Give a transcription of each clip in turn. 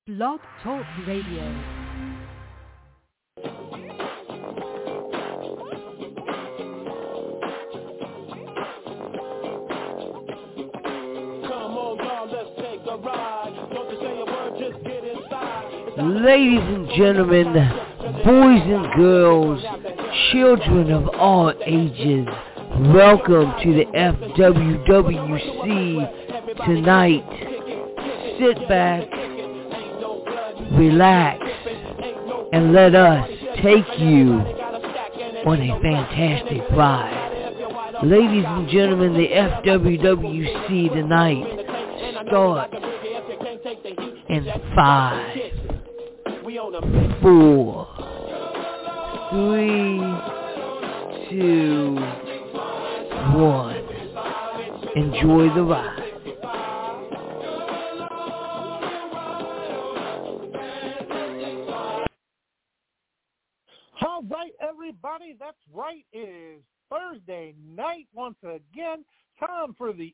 Blog Talk Radio. Ladies and gentlemen, boys and girls, children of all ages, welcome to the FWWC tonight. Sit back, relax, and let us take you on a fantastic ride. Ladies and gentlemen, the FWWC tonight starts in 5, 4, 3, 2, 1. Enjoy the ride. All right, everybody, that's right. It is Thursday night once again. Time for the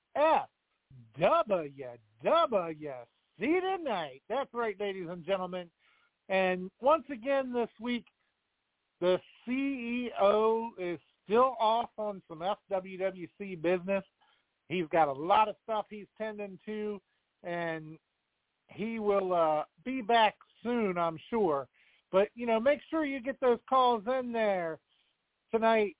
FWWC tonight. That's right, ladies and gentlemen. And once again this week, the CEO is still off on some FWWC business. He's got a lot of stuff he's tending to, and he will be back soon, I'm sure. But, you know, make sure you get those calls in there tonight,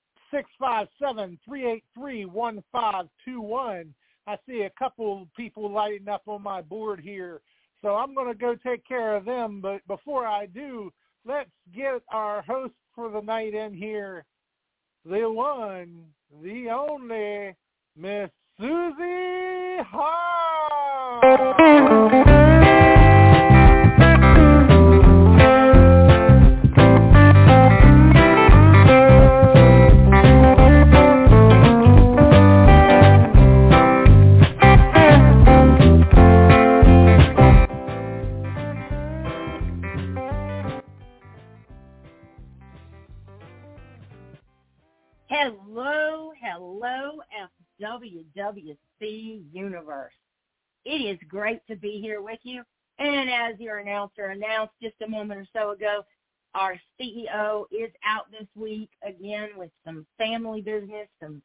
657-383-1521. I see a couple people lighting up on my board here, so I'm going to go take care of them. But before I do, let's get our host for the night in here, the one, the only, Miss Susie Hart. Hello, FWWC Universe. It is great to be here with you. And as your announcer announced just a moment or so ago, our CEO is out this week again with some family business, some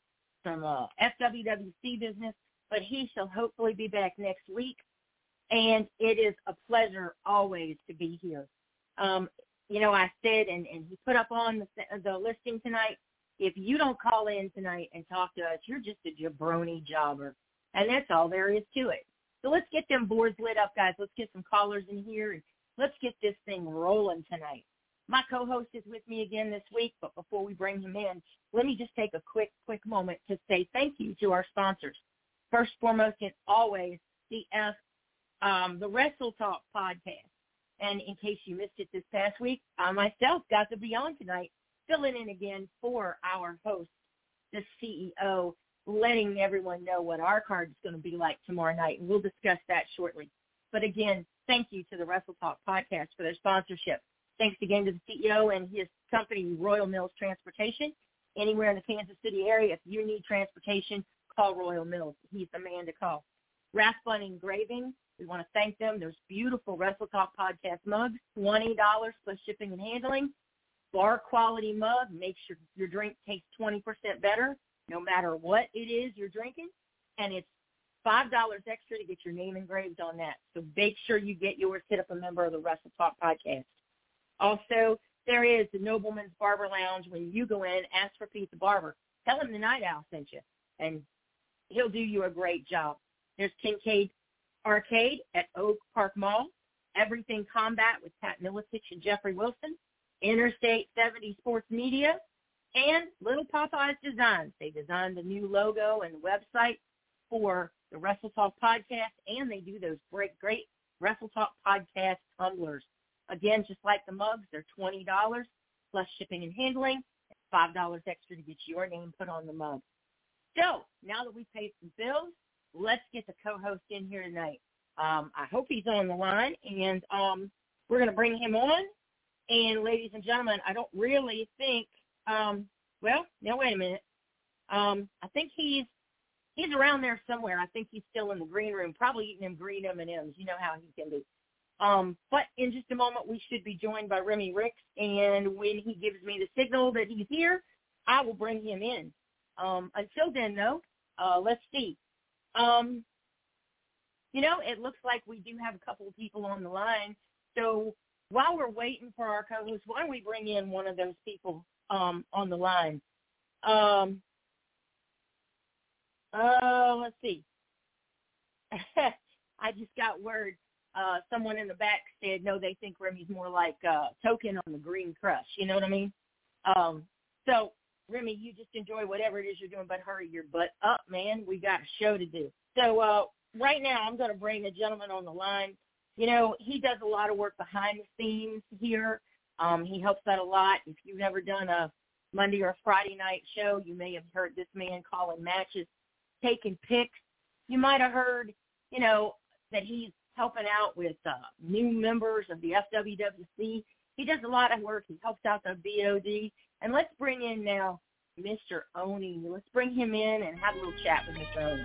FWWC business, but he shall hopefully be back next week. And it is a pleasure always to be here. You know, I said, and he put up on the listing tonight, if you don't call in tonight and talk to us, you're just a jabroni jobber. And that's all there is to it. So let's get them boards lit up, guys. Let's get some callers in here, and let's get this thing rolling tonight. My co-host is with me again this week, but before we bring him in, let me just take a quick moment to say thank you to our sponsors. First, foremost, and always, the Wrestle Talk podcast. And in case you missed it this past week, I myself got to be on tonight, filling in again for our host, the CEO, letting everyone know what our card is going to be like tomorrow night, and we'll discuss that shortly. But again, thank you to the Wrestle Talk podcast for their sponsorship. Thanks again to the CEO and his company, Royal Mills Transportation. Anywhere in the Kansas City area, if you need transportation, call Royal Mills. He's the man to call. Rathbun Engraving, we want to thank them. There's beautiful Wrestle Talk podcast mugs, $20 plus shipping and handling. Bar quality mug makes your drink taste 20% better, no matter what it is you're drinking. And it's $5 extra to get your name engraved on that. So make sure you get yours. Hit up a member of the Wrestle Talk podcast. Also, there is the Nobleman's Barber Lounge. When you go in, ask for Pete the Barber. Tell him the Night Owl sent you, and he'll do you a great job. There's Kincaid Arcade at Oak Park Mall. Everything Combat with Pat Miletich and Jeffrey Wilson. Interstate 70 Sports Media, and Little Popeye's Designs. They designed the new logo and website for the Wrestle Talk podcast, and they do those great Wrestle Talk podcast tumblers. Again, just like the mugs, they're $20 plus shipping and handling, $5 extra to get your name put on the mug. So now that we've paid some bills, let's get the co-host in here tonight. I hope he's on the line, and we're going to bring him on. And ladies and gentlemen, I don't really think, well, now wait a minute. I think he's around there somewhere. I think he's still in the green room, probably eating them green M&Ms. You know how he can be. But in just a moment, we should be joined by Remy Ricks, and when he gives me the signal that he's here, I will bring him in. Until then, though, let's see. It looks like we do have a couple of people on the line. So while we're waiting for our co-host, why don't we bring in one of those people on the line? Let's see. I just got word. Someone in the back said, no, they think Remy's more like Token on the Green Crush. You know what I mean? So, Remy, you just enjoy whatever it is you're doing, but hurry your butt up, man. We got a show to do. So right now I'm going to bring a gentleman on the line. He does a lot of work behind the scenes here. He helps out a lot. If you've never done a Monday or Friday night show, you may have heard this man calling matches, taking pics. You might have heard, that he's helping out with new members of the FWWC. He does a lot of work. He helps out the BOD. And let's bring in now Mr. Oni. Let's bring him in and have a little chat with Mr. Oni.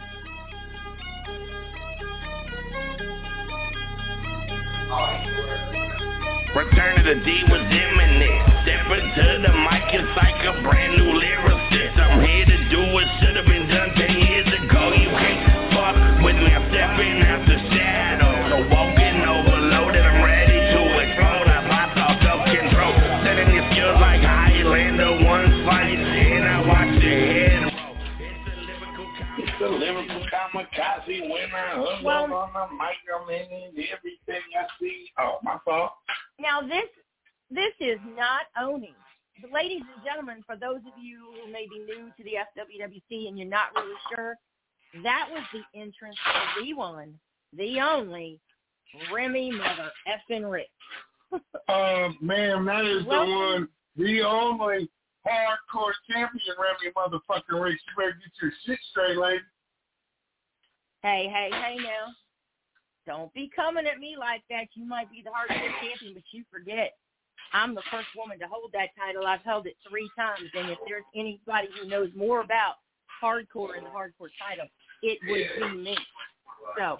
Return of the D was imminent. Step into the mic, it's like a brand new lyricist. I'm here to do what should have been done 10 years ago. You can't fuck with me, I'm stepping out the shadow. So walking overloaded, I'm ready to explode. I popped off self-control, setting your skills like Highlander. One fight, and I watch your head roll. It's a lyrical kamikaze when I hustle on the mic. I'm in everything I see. Oh, my fault. Now, this is not Oni. Ladies and gentlemen, for those of you who may be new to the FWWC and you're not really sure, that was the entrance of the one, the only, Remy Mother effing Ricks. Ma'am, that is the one, the only hardcore champion, Remy motherfucking Ricks. You better get your shit straight, lady. Hey now. Don't be coming at me like that. You might be the hardcore champion, but you forget. I'm the first woman to hold that title. I've held it 3 times, and if there's anybody who knows more about hardcore and the hardcore title, it would be me. So,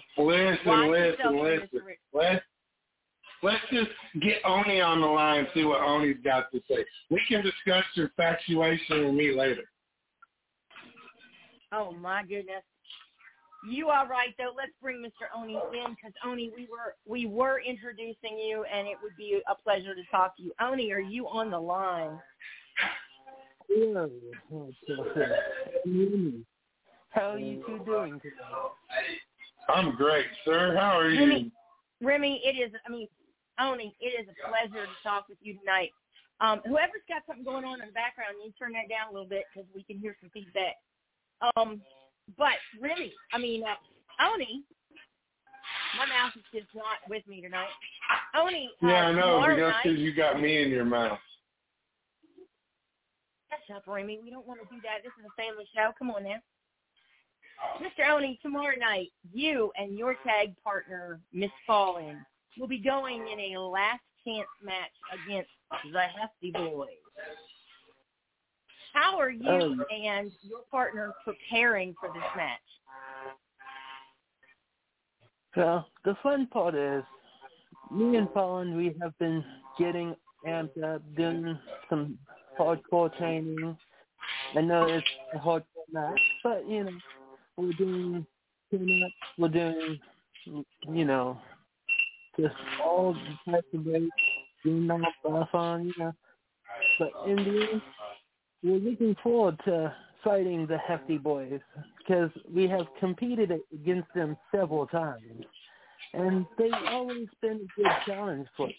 Let's just get Oni on the line and see what Oni's got to say. We can discuss your infatuation with me later. Oh, my goodness. You are right, though. Let's bring Mr. Oni in because, Oni, we were introducing you, and it would be a pleasure to talk to you. Oni, are you on the line? Yeah. How are you two doing today? I'm great, sir. How are you? Remy, Oni, it is a pleasure to talk with you tonight. Whoever's got something going on in the background, you turn that down a little bit because we can hear some feedback. But really, Oni, my mouth is just not with me tonight. Oni, yeah, I know, because you got me in your mouth. Shut up, Remy. We don't want to do that. This is a family show. Come on now. Mr. Oni, tomorrow night, you and your tag partner, Miss Fallon, will be going in a last chance match against the Hefty Boys. How are you and your partner preparing for this match? Well, the fun part is, me and Fallon, we have been getting amped up, doing some hardcore training. I know it's a hardcore match, but, we're doing tune-ups, we're doing, just all the types of ways, doing non-buff-on, But in the end, we're looking forward to fighting the Hefty Boys because we have competed against them several times, and they've always been a good challenge for us.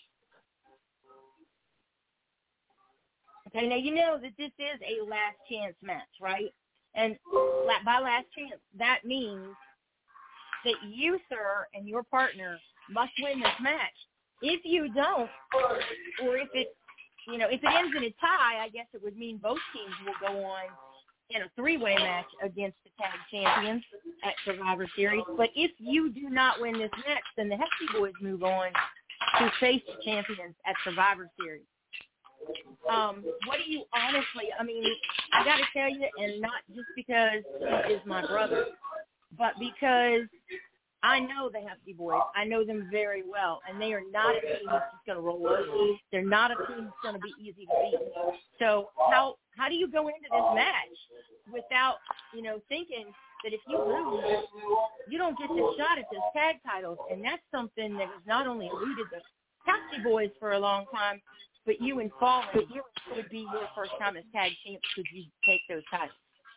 Okay, now you know that this is a last chance match, right? And by last chance, that means that you, sir, and your partner must win this match. If you don't, or if it ends in a tie, I guess it would mean both teams will go on in a 3-way match against the tag champions at Survivor Series. But if you do not win this match, then the Hefty Boys move on to face the champions at Survivor Series. What do you honestly, I got to tell you, and not just because he is my brother, but because I know the Hefty Boys. I know them very well, and they are not a team that's just going to roll over. They're not a team that's going to be easy to beat. So how do you go into this match without, thinking that if you lose, you don't get this shot at those tag titles? And that's something that has not only eluded the Hefty Boys for a long time, but you and Fallen would be your first time as tag champs could you take those titles.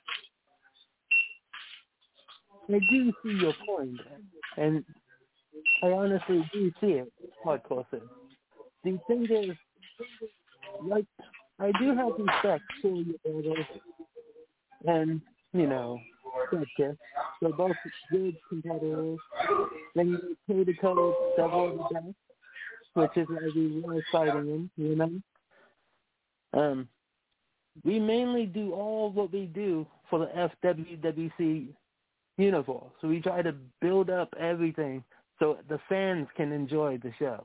I do see your point, and I honestly do see it, Hardcore says. The thing is, like, I do have respect for your brothers, and, gotcha. They're both good competitors. Then you pay the code several of the best, which is why we were fighting them, We mainly do all what we do for the FWWC universe. So we try to build up everything so the fans can enjoy the show.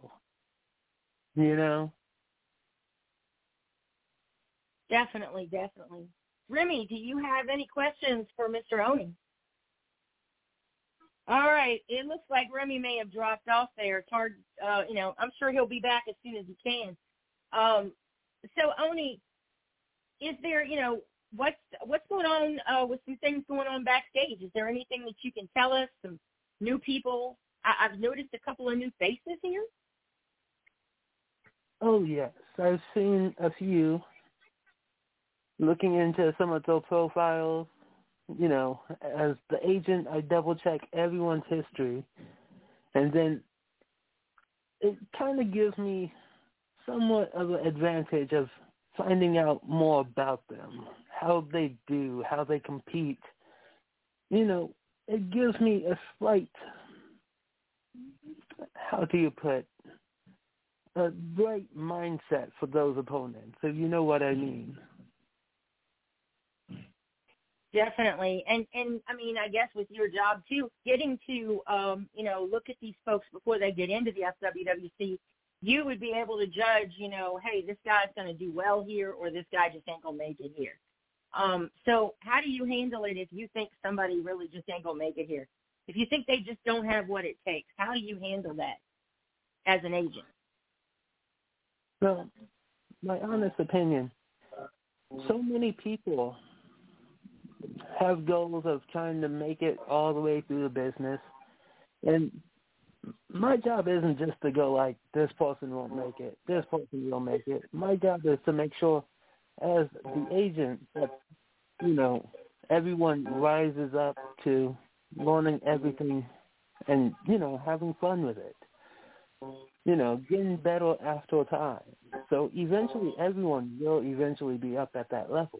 Definitely. Remy, do you have any questions for Mr. Oni? All right. It looks like Remy may have dropped off there. It's hard, I'm sure he'll be back as soon as he can. So, Oni, is there, what's going on with some things going on backstage? Is there anything that you can tell us, some new people? I've noticed a couple of new faces here. Oh, yes. I've seen a few. Looking into some of their profiles, as the agent, I double-check everyone's history. And then it kind of gives me somewhat of an advantage of finding out more about them, how they do, how they compete. It gives me a slight, how do you put, a right mindset for those opponents, if you know what I mean. Definitely. And I mean, I guess with your job too, getting to, look at these folks before they get into the FWWC, you would be able to judge, hey, this guy's going to do well here or this guy just ain't going to make it here. So how do you handle it if you think somebody really just ain't going to make it here? If you think they just don't have what it takes, how do you handle that as an agent? Well, my honest opinion, so many people have goals of trying to make it all the way through the business. And my job isn't just to go like, this person won't make it, this person will make it. My job is to make sure as the agent that, everyone rises up to learning everything and, having fun with it. Getting better after a time. So eventually everyone will eventually be up at that level,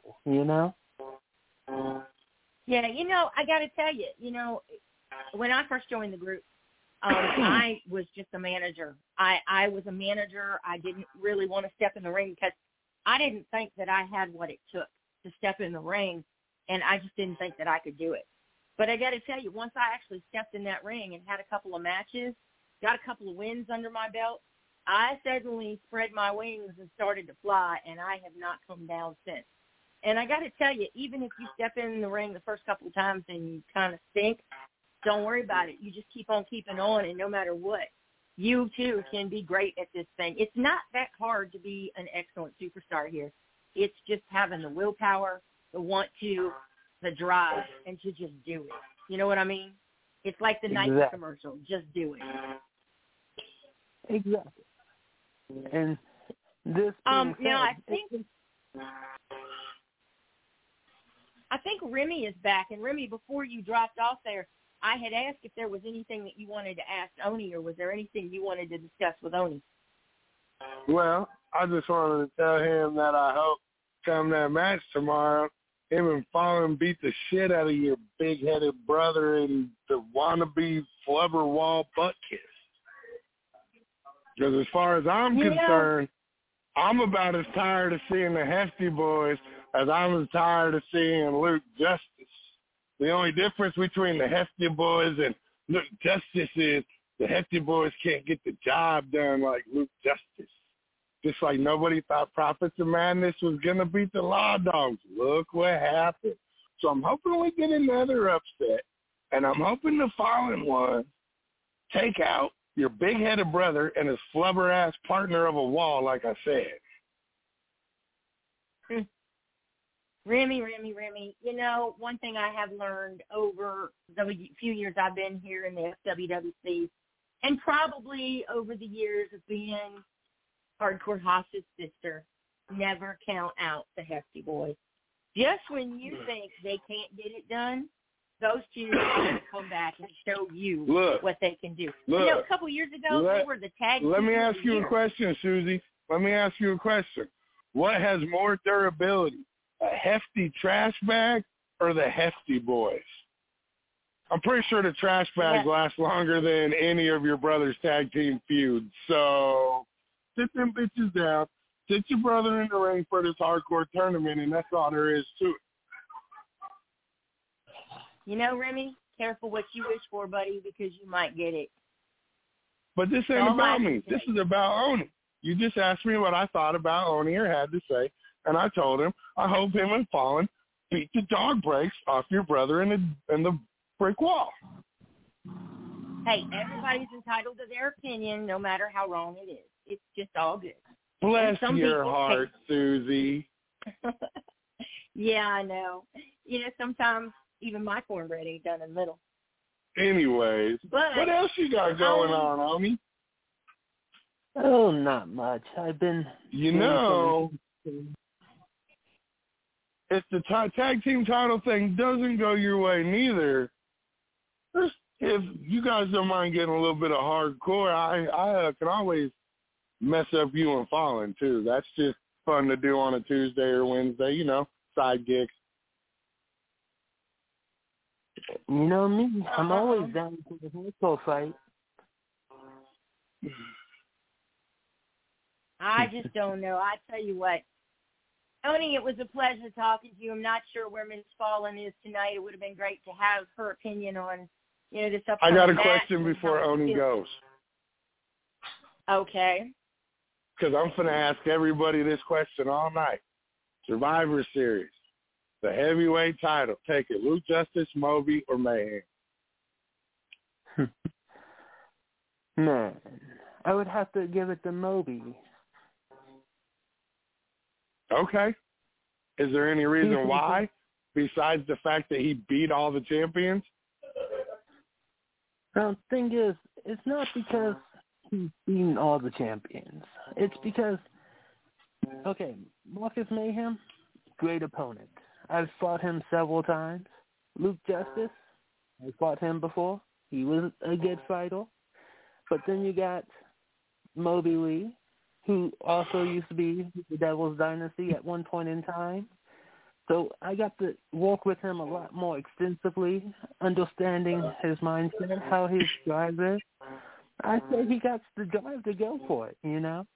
Yeah, I got to tell you, when I first joined the group, I was just a manager. I was a manager. I didn't really want to step in the ring because I didn't think that I had what it took to step in the ring, and I just didn't think that I could do it. But I got to tell you, once I actually stepped in that ring and had a couple of matches, got a couple of wins under my belt, I suddenly spread my wings and started to fly, and I have not come down since. And I got to tell you, even if you step in the ring the first couple of times and you kind of stink, don't worry about it. You just keep on keeping on, and no matter what, you too can be great at this thing. It's not that hard to be an excellent superstar here. It's just having the willpower, the want to, the drive, and to just do it. You know what I mean? It's like the Nike commercial. Just do it. Exactly. And this now I think Remy is back. And Remy, before you dropped off there, I had asked if there was anything that you wanted to ask Oni, or was there anything you wanted to discuss with Oni? Well, I just wanted to tell him that I hope come that match tomorrow, him and Fallen beat the shit out of your big-headed brother in the wannabe flubber wall butt kiss. Because as far as I'm concerned, I'm about as tired of seeing the Hefty Boys as I'm as tired of seeing Luke Justice. The only difference between the Hefty Boys and Luke Justice is the Hefty Boys can't get the job done like Luke Justice. Just like nobody thought Profits of Madness was going to beat the Law Dogs. Look what happened. So I'm hoping we get another upset, and I'm hoping the following one take out your big-headed brother and his flubber-ass partner of a wall, like I said. Remy, you know, one thing I have learned over the few years I've been here in the FWWC, and probably over the years of being Hardcore Haas's sister, never count out the Hefty Boys. Just when you think they can't get it done, those two come back and show you what they can do. You know, a couple years ago, they were the tag team. Let me ask you a question, Susie. Let me ask you a question. What has more durability, a Hefty trash bag or the Hefty Boys? I'm pretty sure the trash bag lasts longer than any of your brother's tag team feuds. So sit them bitches down. Sit your brother in the ring for this hardcore tournament, and that's all there is to it. You know, Remy, careful what you wish for, buddy, because you might get it. But this ain't about me. This is about Oni. You just asked me what I thought about Oni or had to say, and I told him I hope him and Fallon beat the dog breaks off your brother in the brick wall. Hey, everybody's entitled to their opinion, no matter how wrong it is. It's just all good. Bless your heart, Susie. Yeah, I know. You know, sometimes even my cornbread ain't done in the middle. Anyways, what else you got going on, Oni? Oh, not much. I've been... You know, if the tag team title thing doesn't go your way neither, if you guys don't mind getting a little bit of hardcore, I can always mess up you and Fallon, too. That's just fun to do on a Tuesday or Wednesday, you know, side gigs. You know me. I'm always down for the hardcore fight. I just don't know. I tell you what, Oni, it was a pleasure talking to you. I'm not sure where Miss Fallon is tonight. It would have been great to have her opinion on, you know, this upcoming I got a match. question before Oni goes. Okay. Because I'm going to ask everybody this question all night. Survivor Series, the heavyweight title, take it, Luke Justice, Moby, or Mayhem? Man, I would have to give it to Moby. Okay. Is there any reason why, besides the fact that he beat all the champions? The thing is, it's not because he's beaten all the champions. It's because, okay, Marcus Mayhem, great opponent. I've fought him several times. Luke Justice, I fought him before. He was a good fighter. But then you got Moby Lee, who also used to be the Devil's Dynasty at one point in time. So I got to work with him a lot more extensively, understanding his mindset, how he drives it. I say he got the drive to go for it, you know?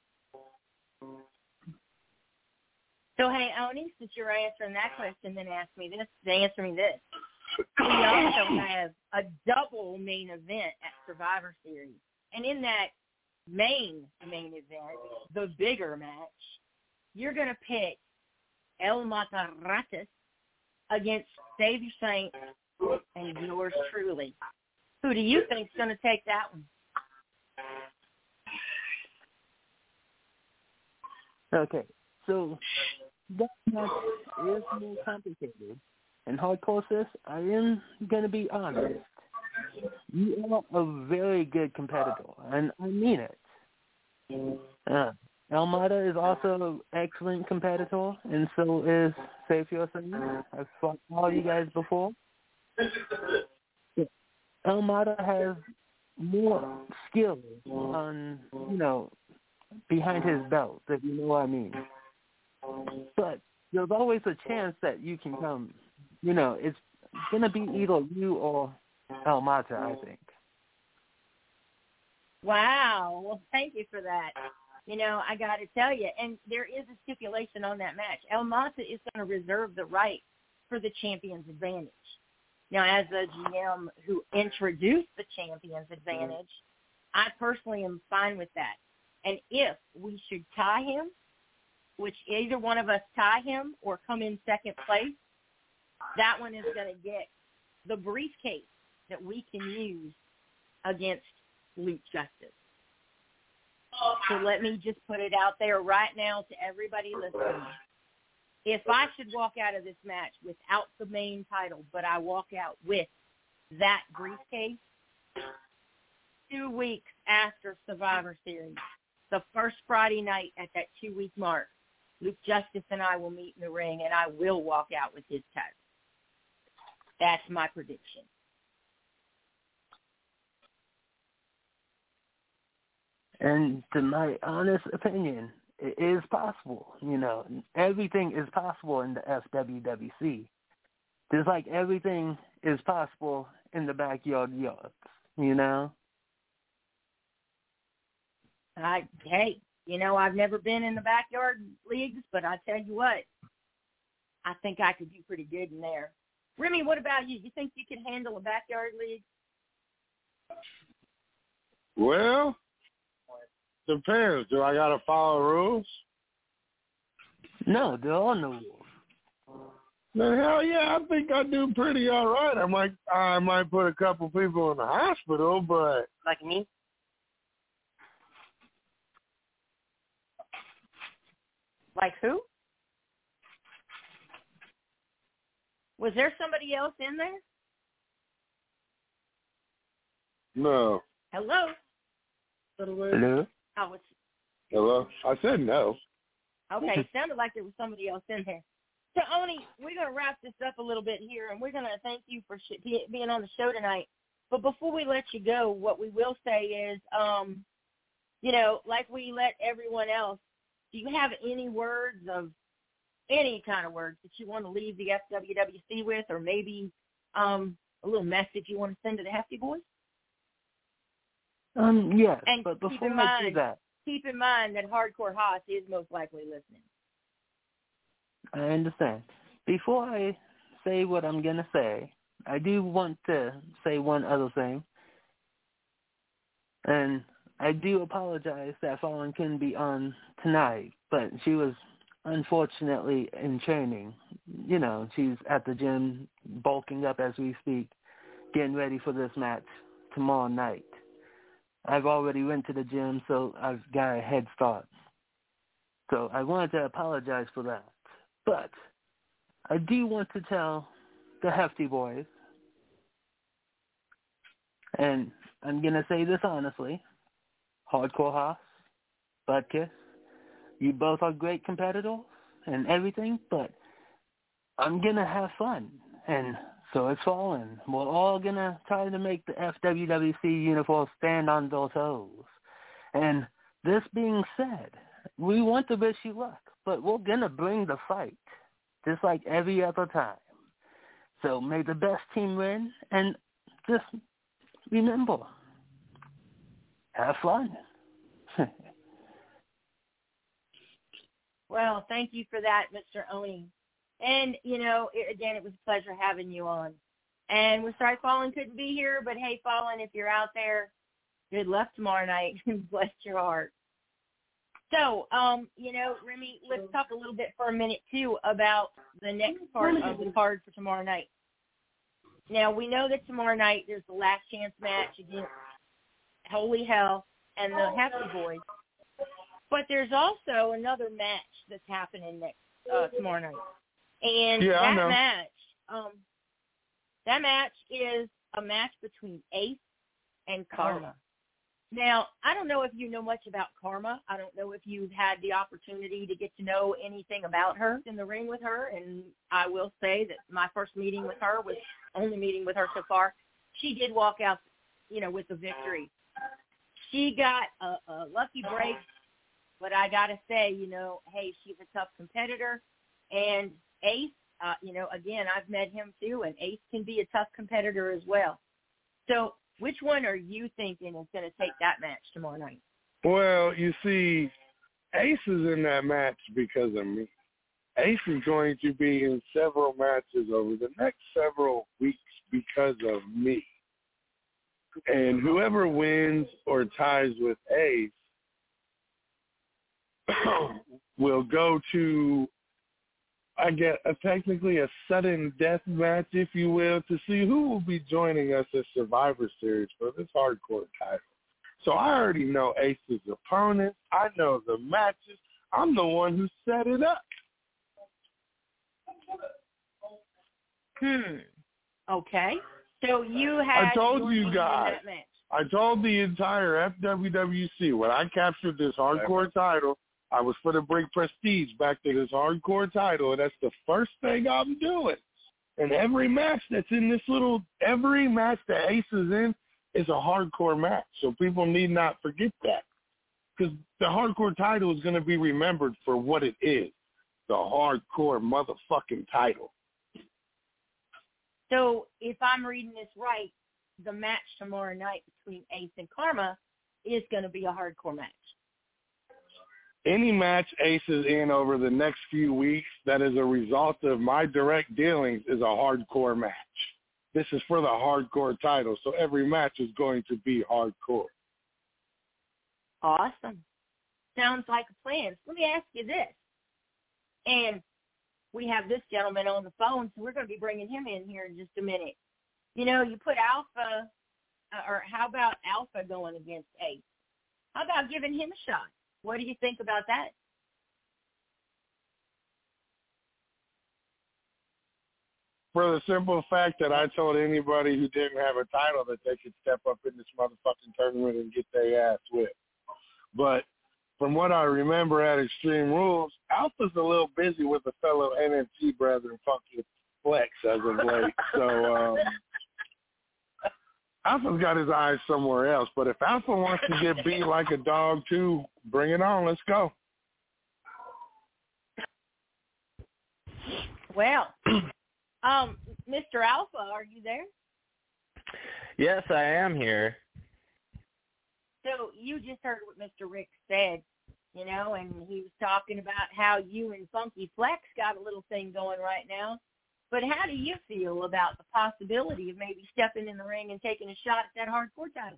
So, hey, Oni, since you're answering that question, then answer me this. We also have a double main event at Survivor Series. And in that main event, the bigger match, you're going to pick El Mataratas against Savior Saint and yours truly. Who do you think is going to take that one? Okay, so that match is more complicated. And Hardcore Sis, I am going to be honest. You are a very good competitor, and I mean it. El Mata is also an excellent competitor, and so is Savior Saint. I've fought all you guys before. El Mata has more skill on, you know, behind his belt, if you know what I mean. But there's always a chance that you can come, you know, it's going to be either you or El Mata, I think. Wow. Well, thank you for that. You know, I got to tell you, and there is a stipulation on that match. El Mata is going to reserve the right for the champion's advantage. Now, as a GM who introduced the champion's advantage, I personally am fine with that. And if we should tie him, which either one of us tie him or come in second place, that one is going to get the briefcase that we can use against Luke Justice. So let me just put it out there right now to everybody listening. If I should walk out of this match without the main title, but I walk out with that briefcase, 2 weeks after Survivor Series, the first Friday night at that 2-week mark, Luke Justice and I will meet in the ring, and I will walk out with his title. That's my prediction. And to my honest opinion, it is possible. You know, everything is possible in the FWWC. Just like everything is possible in the backyard yards, you know? Hey, you know, I've never been in the backyard leagues, but I tell you what, I think I could do pretty good in there. Remy, what about you? You think you could handle a backyard league? Well, depends. Do I gotta follow rules? No, there are no rules. Then hell yeah, I think I do pretty all right. I might put a couple people in the hospital, but Like me? Like who? Was there somebody else in there? no. Hello? Hello? Oh, it's Hello? I said no. okay. It sounded like there was somebody else in there. So, Oni, we're going to wrap this up a little bit here, and we're going to thank you for being on the show tonight. But before we let you go, what we will say is, you know, like we let everyone else, do you have any words of any kind of words that you want to leave the FWWC with, or maybe a little message you want to send to the Hefty Boys? Yes, And but keep before in I mind- do that, Keep in mind that Hardcore Haas is most likely listening. I understand. Before I say what I'm going to say, I do want to say one other thing. And I do apologize that Fallon couldn't be on tonight, but she was unfortunately in training. You know, she's at the gym bulking up as we speak, getting ready for this match tomorrow night. I've already went to the gym, so I've got a head start. So I wanted to apologize for that. But I do want to tell the Hefty Boys, and I'm going to say this honestly, Hardcore Haas, Butkus, you both are great competitors and everything, but I'm going to have fun. And so it's Fallon. We're all going to try to make the FWWC uniform stand on their toes. And this being said, we want to wish you luck, but we're going to bring the fight, just like every other time. So may the best team win, and just remember, have fun. Well, thank you for that, Mr. Oni. And, you know, again, it was a pleasure having you on. And we're sorry Fallon couldn't be here, but hey, Fallon, if you're out there, good luck tomorrow night. Bless your heart. So, you know, Remy, let's talk a little bit for a minute, too, about the next part of the card for tomorrow night. Now, we know that tomorrow night there's the last chance match against Holy Hell and the Hefty Boys. But there's also another match that's happening next tomorrow night. And that match is a match between Ace and Karma. Now, I don't know if you know much about Karma. I don't know if you've had the opportunity to get to know anything about her in the ring with her. And I will say that my first meeting with her was only meeting with her so far. She did walk out, you know, with the victory. She got a lucky break, but I got to say, you know, hey, she's a tough competitor. And Ace, you know, again, I've met him too, and Ace can be a tough competitor as well. So which one are you thinking is going to take that match tomorrow night? Well, you see, Ace is in that match because of me. Ace is going to be in several matches over the next several weeks because of me. And whoever wins or ties with Ace will go to, I guess, technically a sudden death match, if you will, to see who will be joining us at Survivor Series for this hardcore title. So I already know Ace's opponents. I know the matches. I'm the one who set it up. Okay. So you had I told you guys. that match. I told the entire FWWC when I captured this hardcore title, I was for to bring prestige back to this hardcore title, and that's the first thing I'm doing. And every match that's in this every match that Ace is in is a hardcore match. So people need not forget that. Because the hardcore title is going to be remembered for what it is, the hardcore motherfucking title. So if I'm reading this right, the match tomorrow night between Ace and Karma is going to be a hardcore match. Any match Ace is in over the next few weeks that is a result of my direct dealings is a hardcore match. This is for the hardcore title, so every match is going to be hardcore. Awesome. Sounds like a plan. Let me ask you this. And we have this gentleman on the phone, so we're going to be bringing him in here in just a minute. You know, you put Alpha, or how about Alpha going against Ace? How about giving him a shot? What do you think about that? For the simple fact that I told anybody who didn't have a title that they could step up in this motherfucking tournament and get their ass whipped. But from what I remember at Extreme Rules, Alpha's a little busy with a fellow NXT brethren, Funky Flex, as of late. So Alpha's got his eyes somewhere else. But if Alpha wants to get beat like a dog too, bring it on. Let's go. Well, Mr. Alpha, are you there? Yes, I am here. So you just heard what Mr. Rick said, you know, and he was talking about how you and Funky Flex got a little thing going right now. But how do you feel about the possibility of maybe stepping in the ring and taking a shot at that hardcore title?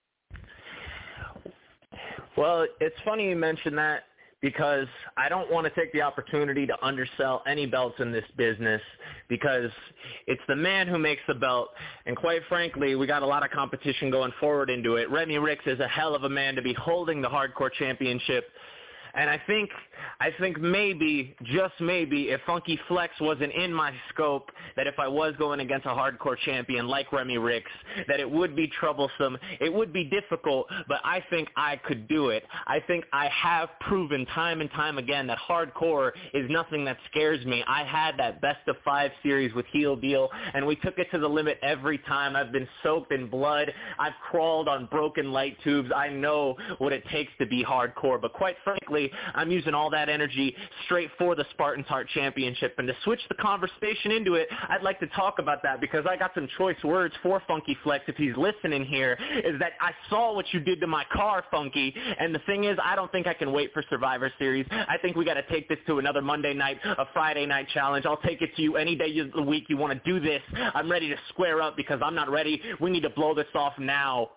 Well, it's funny you mention that because I don't want to take the opportunity to undersell any belts in this business because it's the man who makes the belt. And quite frankly, we got a lot of competition going forward into it. Remy Ricks is a hell of a man to be holding the hardcore championship. And I think maybe, just maybe, if Funky Flex wasn't in my scope, that if I was going against a hardcore champion like Remy Ricks, that it would be troublesome. It would be difficult, but I think I could do it. I think I have proven time and time again that hardcore is nothing that scares me. I had that best of 5 series with Heel Deal, and we took it to the limit every time. I've been soaked in blood. I've crawled on broken light tubes. I know what it takes to be hardcore, but quite frankly, I'm using all that energy straight for the Spartan's Heart Championship. And to switch the conversation into it, I'd like to talk about that because I got some choice words for Funky Flex if he's listening here, is that I saw what you did to my car, Funky. And the thing is, I don't think I can wait for Survivor Series. I think we got to take this to another Monday night, a Friday night challenge. I'll take it to you any day of the week you want to do this. I'm ready to square up because I'm not ready. We need to blow this off now.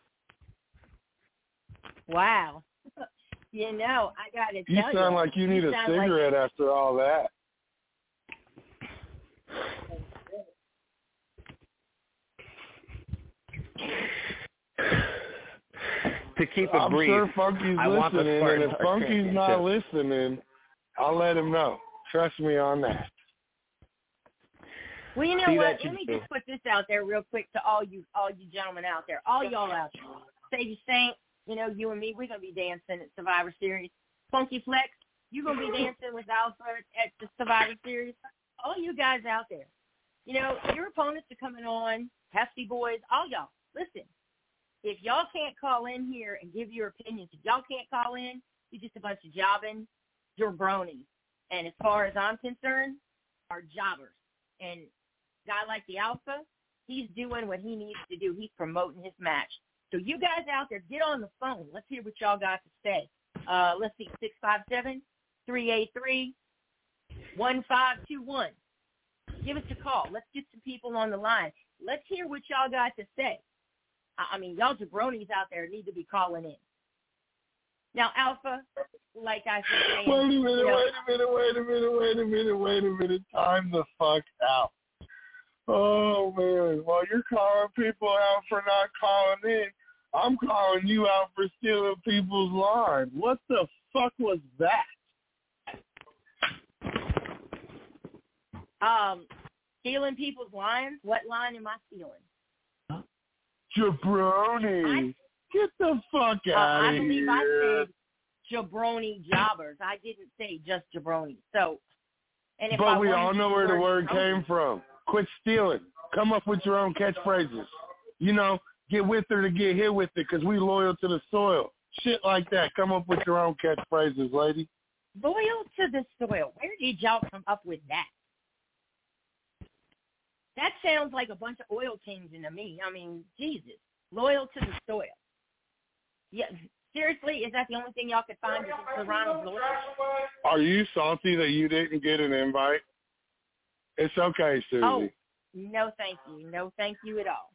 Wow. You know, I got to tell you. You sound like you need a cigarette after all that. To keep it brief, I'm sure Funky's listening, and if Funky's not listening, I'll let him know. Trust me on that. Well, you know what? Let me just put this out there real quick to all you gentlemen out there, all y'all out there. Sadie Saint, you know, you and me, we're going to be dancing at Survivor Series. Funky Flex, you're going to be dancing with Alpha at the Survivor Series. All you guys out there, you know, your opponents are coming on, Hefty Boys, all y'all. Listen, if y'all can't call in here and give your opinions, if y'all can't call in, you're just a bunch of jobbing jabronis. And as far as I'm concerned, are jobbers. And a guy like the Alpha, he's doing what he needs to do. He's promoting his match. So you guys out there, get on the phone. Let's hear what y'all got to say. Let's see, 657-383-1521. Give us a call. Let's get some people on the line. Let's hear what y'all got to say. I mean, y'all jabronis out there need to be calling in. Now, Alpha, like I said, wait a minute. Time the fuck out. Oh, man. While you're calling people out for not calling in, I'm calling you out for stealing people's line. What the fuck was that? Stealing people's lines? What line am I stealing? Jabroni. Get the fuck out of here. I believe I said jabroni jobbers. I didn't say just jabroni. So, and if but we all know where the word came from. Quit stealing. Come up with your own catchphrases. You know, get with her to get hit with it because we loyal to the soil. Shit like that. Come up with your own catchphrases, lady. Loyal to the soil. Where did y'all come up with that? That sounds like a bunch of oil kings to me. I mean, Jesus. Loyal to the soil. Yeah, seriously, is that the only thing y'all could find is the Ronald Lord? Are you salty that you didn't get an invite? It's okay, Susie. Oh, no thank you. No thank you at all.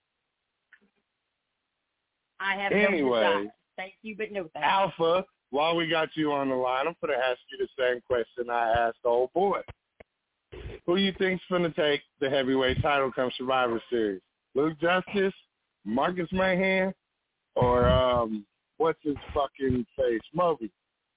I have no desire. Thank you, but no thank you. Alpha, while we got you on the line, I'm going to ask you the same question I asked old boy. Who you think's going to take the heavyweight title come Survivor Series? Luke Justice, Marcus Mayhem, or what's his fucking face, Moby?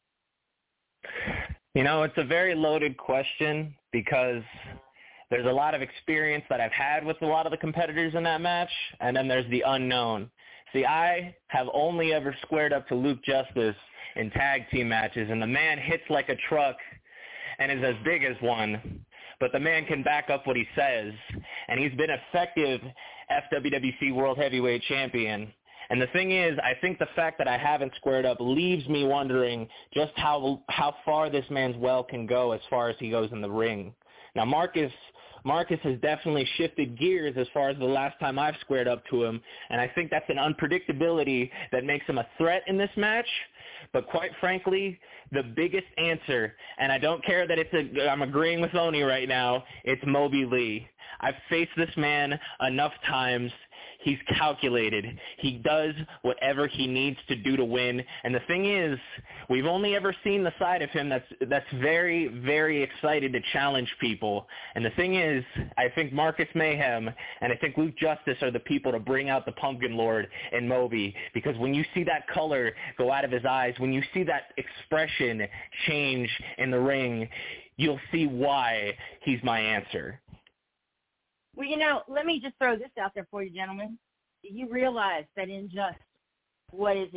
You know, it's a very loaded question because there's a lot of experience that I've had with a lot of the competitors in that match, and then there's the unknown. See, I have only ever squared up to Luke Justice in tag team matches, and the man hits like a truck and is as big as one, but the man can back up what he says, and he's been effective FWWC World Heavyweight Champion. And the thing is, I think the fact that I haven't squared up leaves me wondering just how far this man's well can go as far as he goes in the ring. Now, Marcus has definitely shifted gears as far as the last time I've squared up to him, and I think that's an unpredictability that makes him a threat in this match. But quite frankly, the biggest answer, and I don't care that I'm agreeing with Oni right now, it's Moby Lee. I've faced this man enough times. He's calculated. He does whatever he needs to do to win. And the thing is, we've only ever seen the side of him that's very, very excited to challenge people. And the thing is, I think Marcus Mayhem and I think Luke Justice are the people to bring out the Pumpkin Lord in Moby. Because when you see that color go out of his eyes, when you see that expression change in the ring, you'll see why he's my answer. Well, you know, let me just throw this out there for you, gentlemen. You realize that in just, almost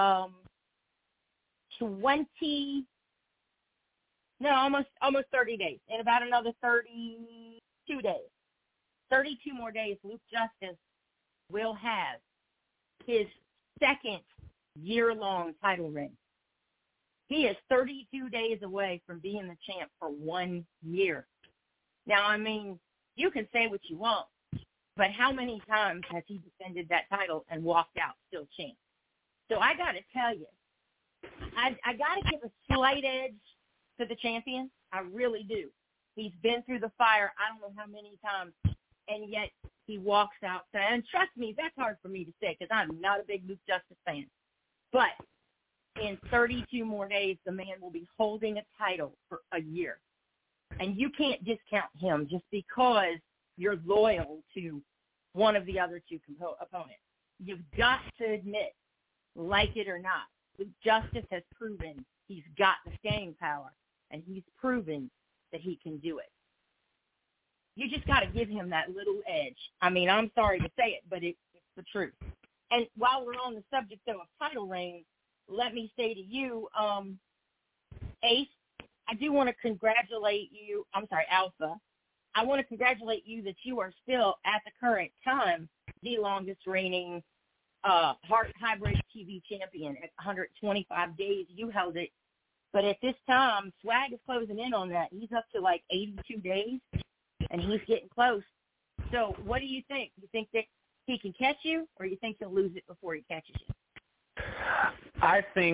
30 days, in about another 32 days, 32 more days, Luke Justice will have his second year-long title reign. He is 32 days away from being the champ for 1 year. Now, I mean, you can say what you want, but how many times has he defended that title and walked out still champ? So I got to tell you, I got to give a slight edge to the champion. I really do. He's been through the fire I don't know how many times, and yet he walks out. And trust me, that's hard for me to say because I'm not a big Luke Justice fan. But in 32 more days, the man will be holding a title for a year. And you can't discount him just because you're loyal to one of the other two opponents. You've got to admit, like it or not, Luke Justice has proven he's got the staying power, and he's proven that he can do it. You just got to give him that little edge. I mean, I'm sorry to say it, but it's the truth. And while we're on the subject, though, of title reigns, let me say to you, Ace, I do want to congratulate you. I'm sorry, Alpha. I want to congratulate you that you are still, at the current time, the longest reigning hybrid TV champion at 125 days. You held it. But at this time, Swag is closing in on that. He's up to like 82 days, and he's getting close. So what do you think? You think that he can catch you, or you think he'll lose it before he catches you? I think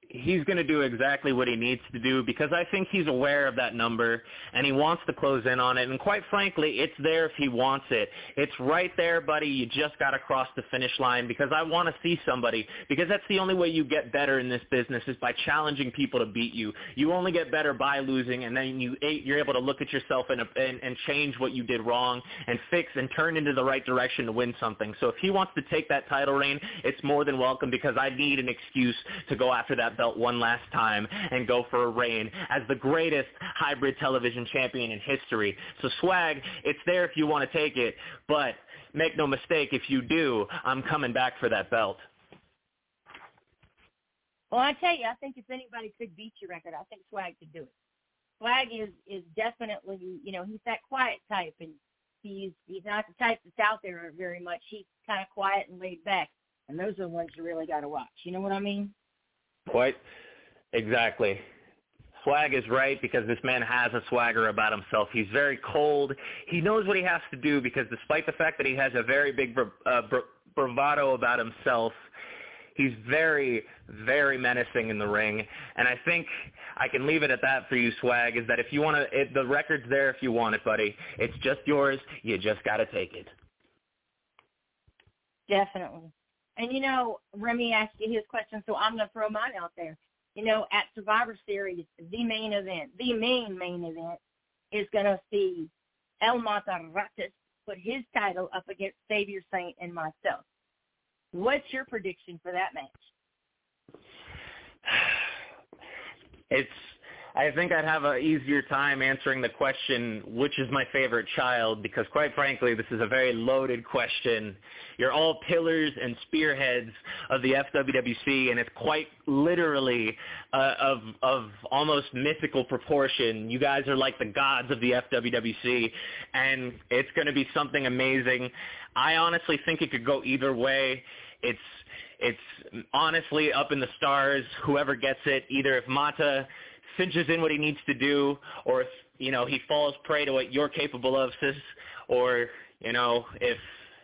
he's going to do exactly what he needs to do because I think he's aware of that number and he wants to close in on it. And quite frankly, it's there if he wants it. It's right there, buddy. You just got to cross the finish line because I want to see somebody, because that's the only way you get better in this business is by challenging people to beat you. You only get better by losing, and then you're able to look at yourself and change what you did wrong and fix and turn into the right direction to win something. So if he wants to take that title reign, it's more than welcome because I need an excuse to go after that belt one last time and go for a reign as the greatest hybrid television champion in history. So Swag, it's there if you want to take it, but make no mistake, if you do, I'm coming back for that belt. Well, I tell you, I think if anybody could beat your record, I think Swag could do it. Swag is definitely, you know, he's that quiet type, and he's not the type that's out there very much. He's kind of quiet and laid back, and those are the ones you really got to watch. You know what I mean? Quite exactly. Swag is right because this man has a swagger about himself. He's very cold. He knows what he has to do because despite the fact that he has a very big bravado about himself, he's very, very menacing in the ring. And I think I can leave it at that for you, Swag, is that if you want to, the record's there if you want it, buddy. It's just yours. You just got to take it. Definitely. And, you know, Remy asked you his question, so I'm going to throw mine out there. You know, at Survivor Series, the main event is going to see El Mataratas put his title up against Xavier Saint and myself. What's your prediction for that match? I think I'd have an easier time answering the question, which is my favorite child, because quite frankly, this is a very loaded question. You're all pillars and spearheads of the FWWC, and it's quite literally of almost mythical proportion. You guys are like the gods of the FWWC, and it's going to be something amazing. I honestly think it could go either way. It's honestly up in the stars, whoever gets it, either if Mata cinches in what he needs to do, or if, you know, he falls prey to what you're capable of, sis, or, you know, if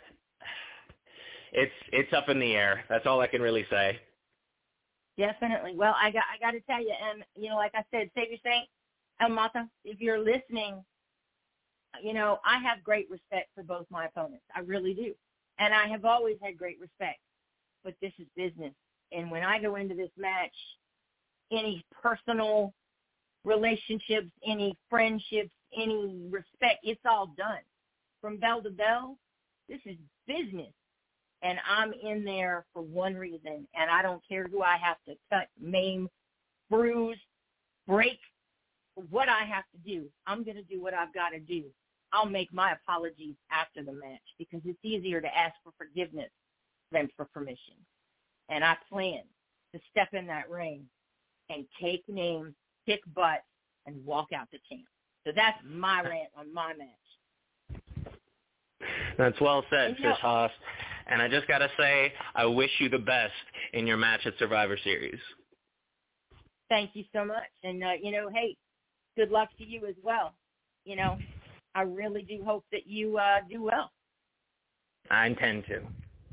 it's up in the air. That's all I can really say. Definitely. Well, I got to tell you, and, you know, like I said, Xavier Saint, El Mata, if you're listening, you know, I have great respect for both my opponents. I really do. And I have always had great respect. But this is business. And when I go into this match, any personal relationships, any friendships, any respect, it's all done. From bell to bell, this is business. And I'm in there for one reason, and I don't care who I have to cut, maim, bruise, break, what I have to do. I'm going to do what I've got to do. I'll make my apologies after the match because it's easier to ask for forgiveness than for permission. And I plan to step in that ring and take names, kick butt, and walk out the champ. So that's my rant on my match. That's well said, Sis Haas. And I just got to say, I wish you the best in your match at Survivor Series. Thank you so much. And, you know, hey, good luck to you as well. You know, I really do hope that you do well. I intend to.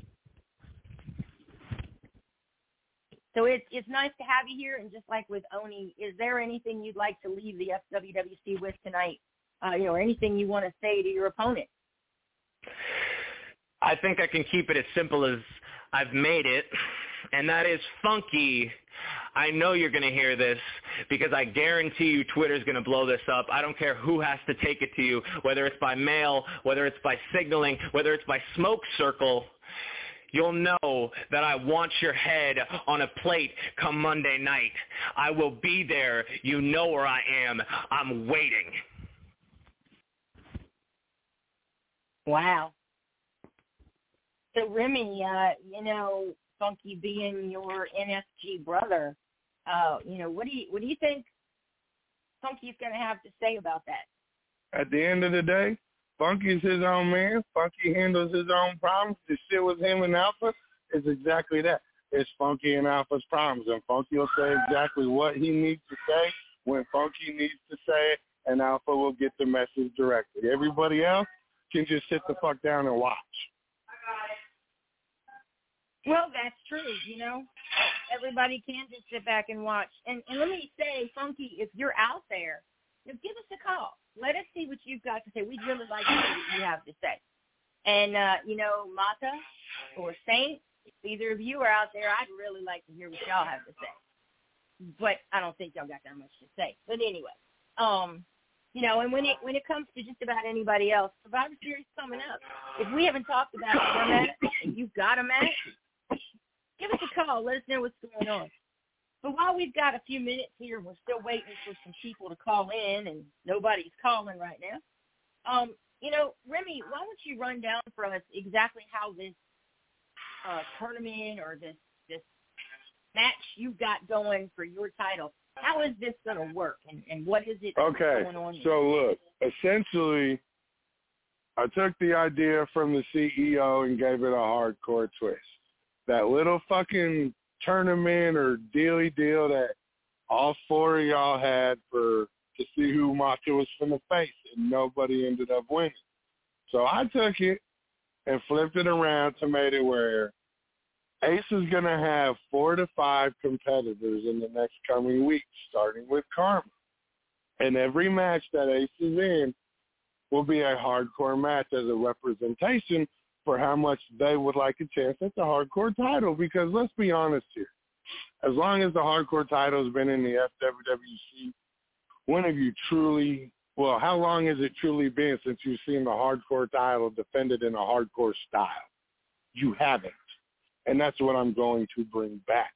So it's nice to have you here, and just like with Oni, is there anything you'd like to leave the FWWC with tonight, you know, or anything you want to say to your opponent? I think I can keep it as simple as I've made it, and that is Funky. I know you're going to hear this because I guarantee you Twitter's going to blow this up. I don't care who has to take it to you, whether it's by mail, whether it's by signaling, whether it's by smoke circle. You'll know that I want your head on a plate come Monday night. I will be there. You know where I am. I'm waiting. Wow. So, Remy, you know, Funky being your NSG brother, you know, what do you think Funky's going to have to say about that? At the end of the day, Funky's his own man. Funky handles his own problems. The shit with him and Alpha is exactly that. It's Funky and Alpha's problems, and Funky will say exactly what he needs to say when Funky needs to say it, and Alpha will get the message directly. Everybody else can just sit the fuck down and watch. Well, that's true, you know. everybody can just sit back and watch. And let me say, Funky, if you're out there, give us a call. Let us see what you've got to say. We'd really like to hear what you have to say. And, Mata or Saint, if either of you are out there, I'd really like to hear what y'all have to say. But I don't think y'all got that much to say. But anyway, and when it comes to just about anybody else, Survivor Series coming up. If we haven't talked about your match and you've got a match, give us a call. Let us know what's going on. But while we've got a few minutes here, we're still waiting for some people to call in, and nobody's calling right now. Remy, why don't you run down for us exactly how this tournament or this match you've got going for your title, how is this going to work, and what is it going on here? So look, essentially, I took the idea from the CEO and gave it a hardcore twist. That little fucking tournament or dealy deal that all four of y'all had to see who Mata was from the face, and nobody ended up winning. So I took it and flipped it around to make it where Ace is going to have 4 to 5 competitors in the next coming weeks, starting with Karma. And every match that Ace is in will be a hardcore match as a representation for how much they would like a chance at the hardcore title. Because let's be honest here, as long as the hardcore title has been in the FWWC, when have you how long has it truly been since you've seen the hardcore title defended in a hardcore style? You haven't. And that's what I'm going to bring back.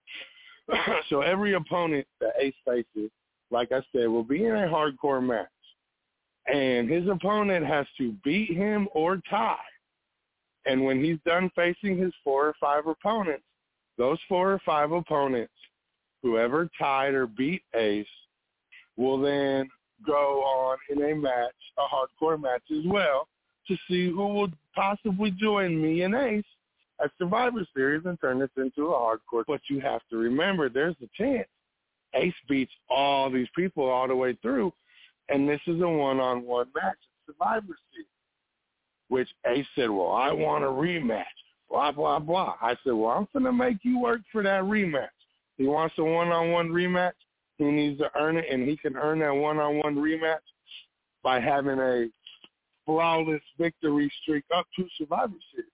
So every opponent that Ace faces, like I said, will be in a hardcore match. And his opponent has to beat him or tie. And when he's done facing his 4 or 5 opponents, those 4 or 5 opponents, whoever tied or beat Ace, will then go on in a match, a hardcore match as well, to see who will possibly join me and Ace at Survivor Series and turn this into a hardcore. But you have to remember, there's a chance Ace beats all these people all the way through, and this is a one-on-one match at Survivor Series, which Ace said, well, I want a rematch, blah, blah, blah. I said, well, I'm going to make you work for that rematch. He wants a one-on-one rematch. He needs to earn it, and he can earn that one-on-one rematch by having a flawless victory streak up to Survivor Series.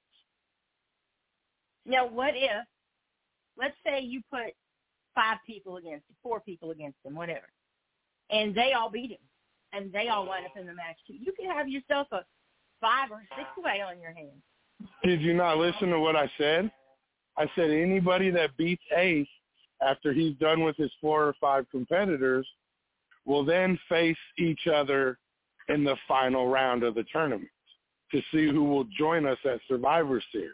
Now, what if, let's say you put 5 people against him, 4 people against him, whatever, and they all beat him, and they all wind up in the match too. You could have yourself a 5 or 6-way on your hands. Did you not listen to what I said? I said anybody that beats Ace after he's done with his 4 or 5 competitors will then face each other in the final round of the tournament to see who will join us at Survivor Series.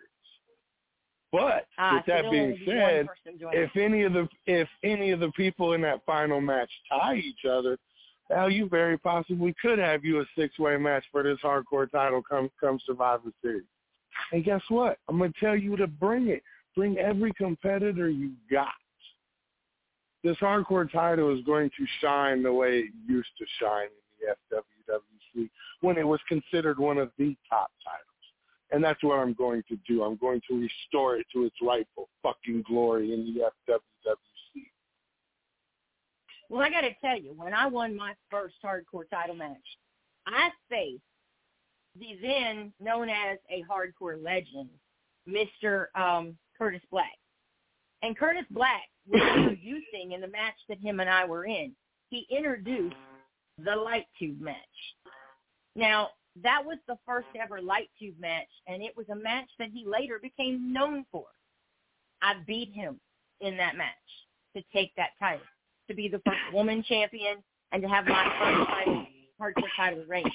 But with that being said, if any of the people in that final match tie each other, now you very possibly could have you a 6-way match for this hardcore title come Survivor Series. And guess what? I'm going to tell you to bring it. Bring every competitor you got. This hardcore title is going to shine the way it used to shine in the FWWC when it was considered one of the top titles. And that's what I'm going to do. I'm going to restore it to its rightful fucking glory in the FWWC. Well, I got to tell you, when I won my first hardcore title match, I faced the then known as a hardcore legend, Mr. Curtis Black. And Curtis Black was introducing in the match that him and I were in. He introduced the light tube match. Now, that was the first ever light tube match, and it was a match that he later became known for. I beat him in that match to take that title, to be the first woman champion and to have my first hardcore title reign.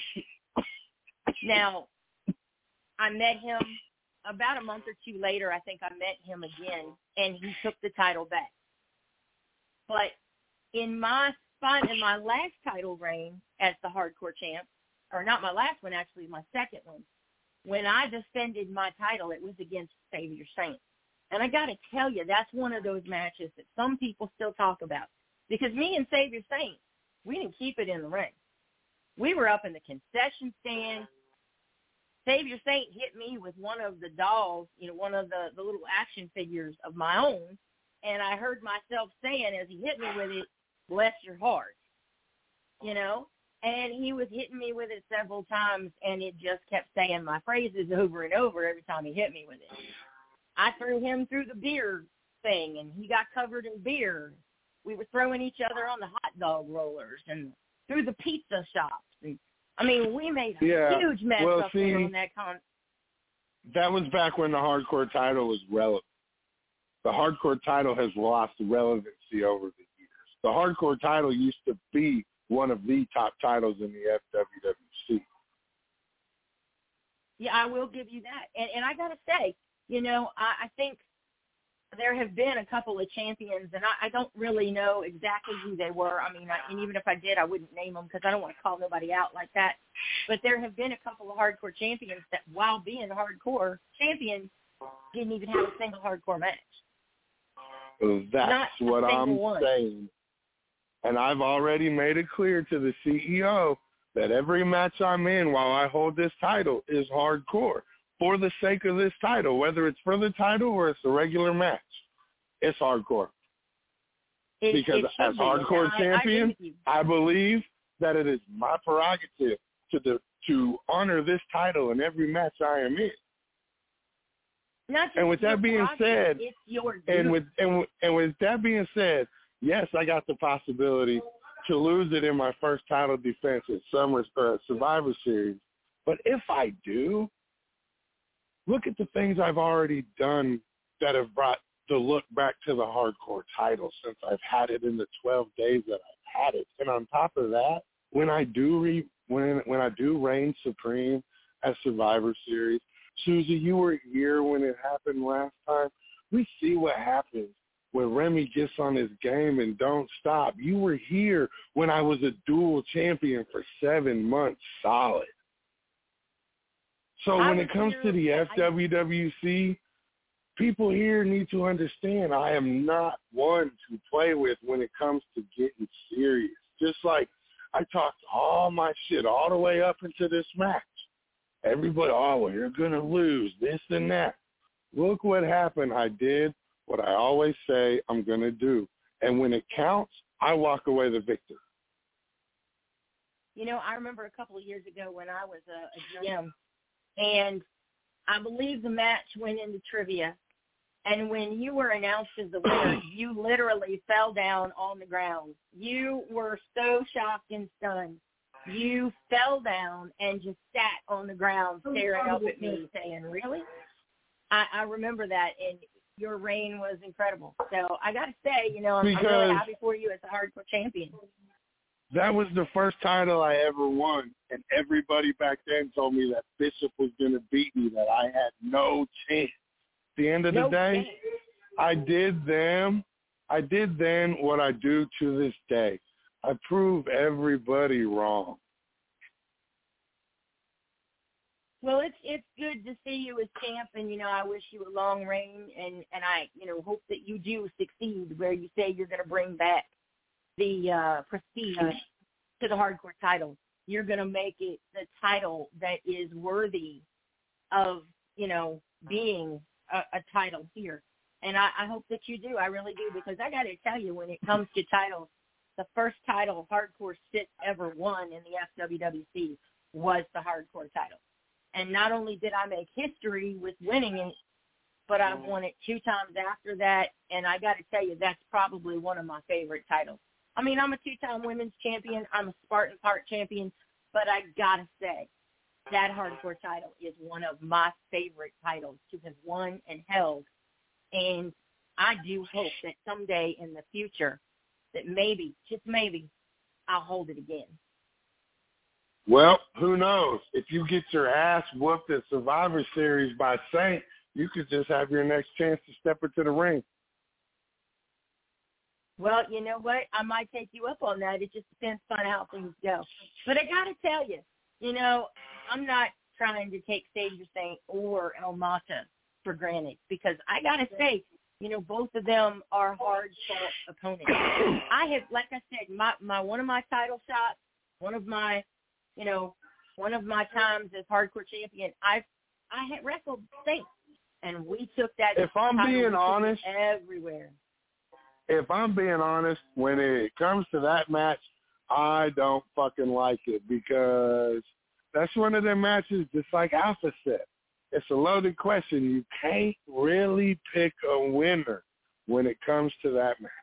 Now, I met him about a month or 2 later. I think I met him again, and he took the title back. But in my last title reign as the hardcore champ, or not my last one, actually my second one, when I defended my title, it was against Xavier Saint. And I got to tell you, that's one of those matches that some people still talk about. Because me and Xavier Saint, we didn't keep it in the ring. We were up in the concession stand. Xavier Saint hit me with one of the dolls, one of the little action figures of my own, and I heard myself saying as he hit me with it, "Bless your heart," you know. And he was hitting me with it several times, and it just kept saying my phrases over and over every time he hit me with it. I threw him through the beer thing, and he got covered in beer. We were throwing each other on the hot dog rollers and through the pizza shops. And I mean, we made a huge mess up there on that That was back when the hardcore title was relevant. The hardcore title has lost relevancy over the years. The hardcore title used to be one of the top titles in the FWWC. Yeah, I will give you that. And I got to say, you know, I think there have been a couple of champions, and I don't really know exactly who they were. I mean, and even if I did, I wouldn't name them because I don't want to call nobody out like that. But there have been a couple of hardcore champions that, while being hardcore champions, didn't even have a single hardcore match. That's what I'm saying. And I've already made it clear to the CEO that every match I'm in while I hold this title is hardcore for the sake of this title, whether it's for the title or it's a regular match. It's hardcore. Because as hardcore champion, I believe that it is my prerogative to honor this title in every match I am in. And with that being said, with that being said, yes, I got the possibility to lose it in my first title defense at Survivor Series. But if I do, look at the things I've already done that have brought the look back to the hardcore title since I've had it in the 12 days that I've had it. And on top of that, when I do reign supreme at Survivor Series, Susie, you were here when it happened last time. We see what happens when Remy gets on his game and don't stop. You were here when I was a dual champion for 7 months solid. So when it comes to the FWWC, people here need to understand I am not one to play with when it comes to getting serious. Just like I talked all my shit all the way up into this match. Everybody, well, you're going to lose, this and that. Look what happened. I did what I always say I'm going to do. And when it counts, I walk away the victor. You know, I remember a couple of years ago when I was a GM, and I believe the match went into trivia. And when you were announced as the winner, you literally fell down on the ground. You were so shocked and stunned. You fell down and just sat on the ground staring up at me saying, really? I remember that, and your reign was incredible. So I got to say, you know, I'm really happy for you as a hardcore champion. That was the first title I ever won, and everybody back then told me that Bishop was going to beat me, that I had no chance. At the end of the day, I did then what I do to this day. I prove everybody wrong. Well, it's good to see you as champ, and, you know, I wish you a long reign, and I, you know, hope that you do succeed where you say you're going to bring back the prestige to the hardcore title. You're going to make it the title that is worthy of, you know, being a title here. And I hope that you do. I really do, because I got to tell you, when it comes to titles, the first title Hardcore Sit ever won in the FWWC was the hardcore title. And not only did I make history with winning it, but I won it 2 times after that. And I got to tell you, that's probably one of my favorite titles. I mean, I'm a 2-time women's champion. I'm a Spartan Park champion. But I got to say, that hardcore title is one of my favorite titles to have won and held. And I do hope that someday in the future that maybe, just maybe, I'll hold it again. Well, who knows? If you get your ass whooped at Survivor Series by Saint, you could just have your next chance to step into the ring. Well, you know what? I might take you up on that. It just depends on how things go. But I got to tell you, you know, I'm not trying to take Savior Saint or El Mata for granted, because I got to say, you know, both of them are hard-fought opponents. I have, like I said, my one of my title shots, one of my times as hardcore champion, I had wrestled Saint, and we took that. If I'm being honest, everywhere. if I'm being honest, when it comes to that match, I don't fucking like it because that's one of them matches, just like Alpha said. It's a loaded question. You can't really pick a winner when it comes to that match.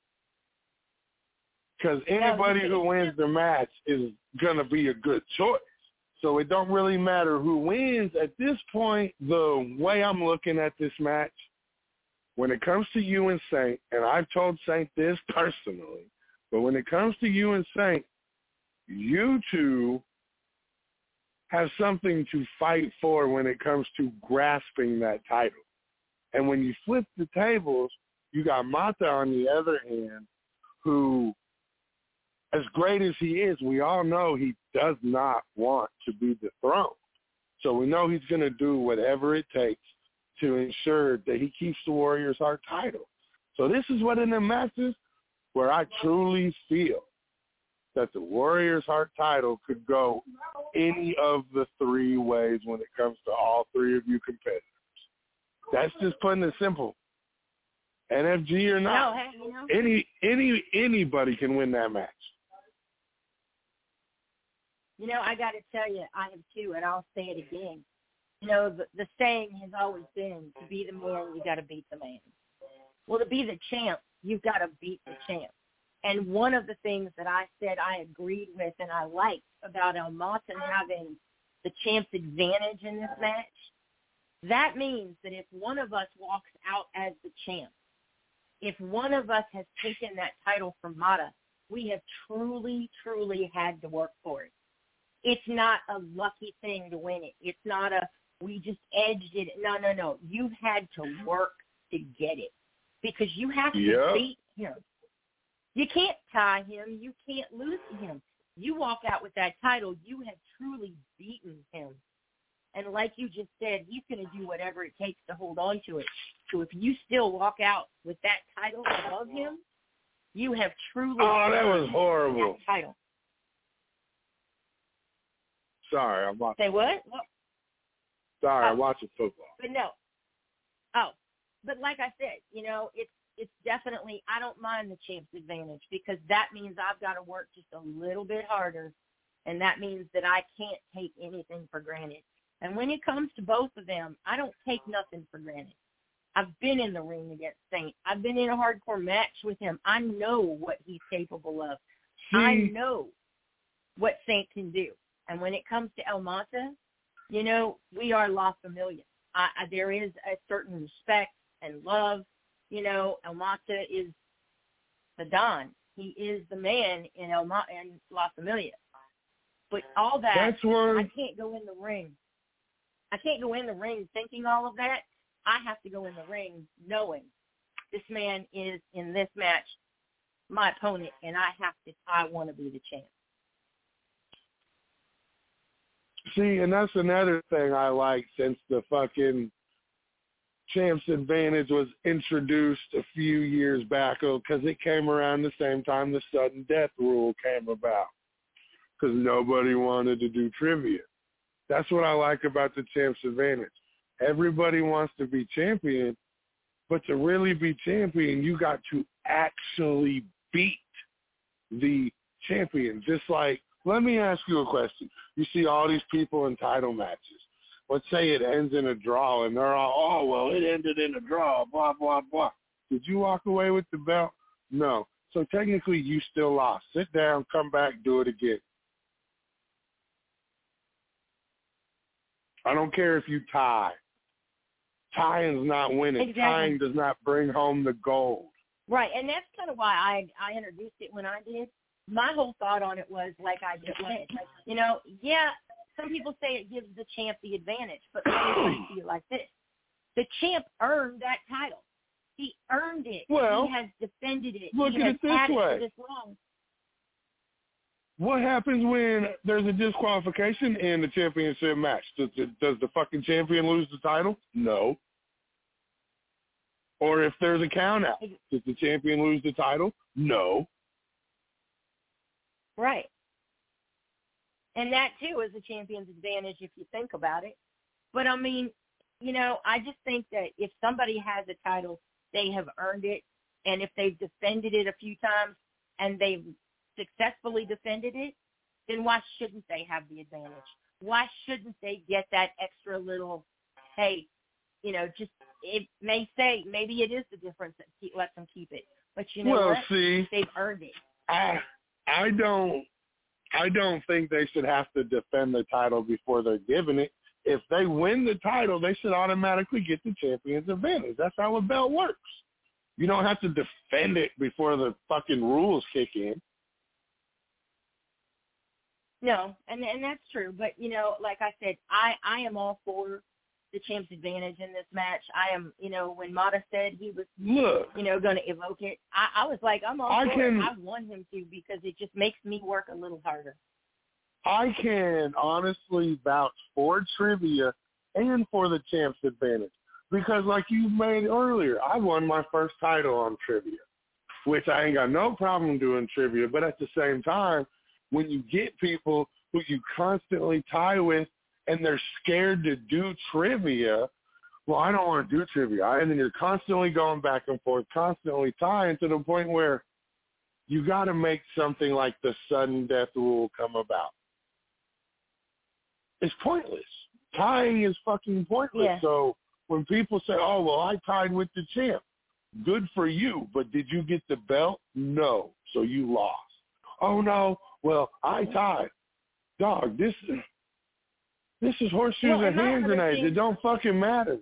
Because anybody who wins the match is going to be a good choice. So it don't really matter who wins. At this point, the way I'm looking at this match, when it comes to you and Saint, and I've told Saint this personally, but when it comes to you and Saint, you two have something to fight for when it comes to grasping that title. And when you flip the tables, you got Mata on the other hand, who, as great as he is, we all know he does not want to be dethroned. So we know he's going to do whatever it takes to ensure that he keeps the Warriors Heart title. So this is one of the matches where I truly feel that the Warriors Heart title could go any of the three ways when it comes to all three of you competitors. That's just putting it simple. NFG or not, anybody can win that match. You know, I got to tell you, I have too, and I'll say it again. You know, the saying has always been, to be the man, you got to beat the man. Well, to be the champ, you've got to beat the champ. And one of the things that I said I agreed with and I liked about El Mata having the champ's advantage in this match, that means that if one of us walks out as the champ, if one of us has taken that title from Mata, we have truly, truly had to work for it. It's not a lucky thing to win it. It's not a, we just edged it. No. You've had to work to get it because you have to beat him. You can't tie him. You can't lose to him. You walk out with that title, you have truly beaten him. And like you just said, he's going to do whatever it takes to hold on to it. So if you still walk out with that title above him, you have truly that was horrible. That title. Sorry, I'm watching. Say what? Sorry, I'm watching football. But no. But like I said, you know, it's definitely, I don't mind the champ's advantage because that means I've got to work just a little bit harder, and that means that I can't take anything for granted. And when it comes to both of them, I don't take nothing for granted. I've been in the ring against Saint. I've been in a hardcore match with him. I know what he's capable of. I know what Saint can do. And when it comes to El Mata, you know, we are La Familia. There is a certain respect and love. You know, El Mata is the Don. He is the man in La Familia. But all that, I can't go in the ring. I can't go in the ring thinking all of that. I have to go in the ring knowing this man is, in this match, my opponent, and I want to be the champ. See, and that's another thing I like since the fucking champ's advantage was introduced a few years back, because it came around the same time the sudden death rule came about, because nobody wanted to do trivia. That's what I like about the champ's advantage. Everybody wants to be champion, but to really be champion, you got to actually beat the champion. Just like, let me ask you a question. You see all these people in title matches. Let's say it ends in a draw, and they're all, well, it ended in a draw, blah, blah, blah. Did you walk away with the belt? No. So technically, you still lost. Sit down, come back, do it again. I don't care if you tie. Tying's not winning. Exactly. Tying does not bring home the gold. Right, and that's kind of why I introduced it when I did. My whole thought on it was, like I just said, you know, some people say it gives the champ the advantage, but let me put it to you like this. The champ earned that title. He earned it. Well, he has defended it. Look he at has it this had way. it for this long. What happens when there's a disqualification in the championship match? Does the fucking champion lose the title? No. Or if there's a count out, does the champion lose the title? No. Right. And that, too, is a champion's advantage if you think about it. But, I mean, you know, I just think that if somebody has a title, they have earned it. And if they've defended it a few times and they've successfully defended it, then why shouldn't they have the advantage? Why shouldn't they get that extra little, hey, just, it may say, maybe it is the difference that lets them keep it. But what? See, they've earned it. I don't think they should have to defend the title before they're given it. If they win the title, they should automatically get the champion's advantage. That's how a belt works. You don't have to defend it before the fucking rules kick in. No, and that's true. But, like I said, I am all for the champ's advantage in this match. I am, when Mata said he was, going to evoke it, I was like, I'm all for it. I want him to because it just makes me work a little harder. I can honestly vouch for trivia and for the champ's advantage because, like you made earlier, I won my first title on trivia, which I ain't got no problem doing trivia. But at the same time, when you get people who you constantly tie with and they're scared to do trivia, well, I don't want to do trivia. And then you're constantly going back and forth, constantly tying to the point where you got to make something like the sudden death rule come about. It's pointless. Tying is fucking pointless. Yeah. So when people say, oh, well, I tied with the champ, good for you, but did you get the belt? No. So you lost. Oh, no, well, I tied. Dog, this is horseshoes and hand grenades. It don't fucking matter.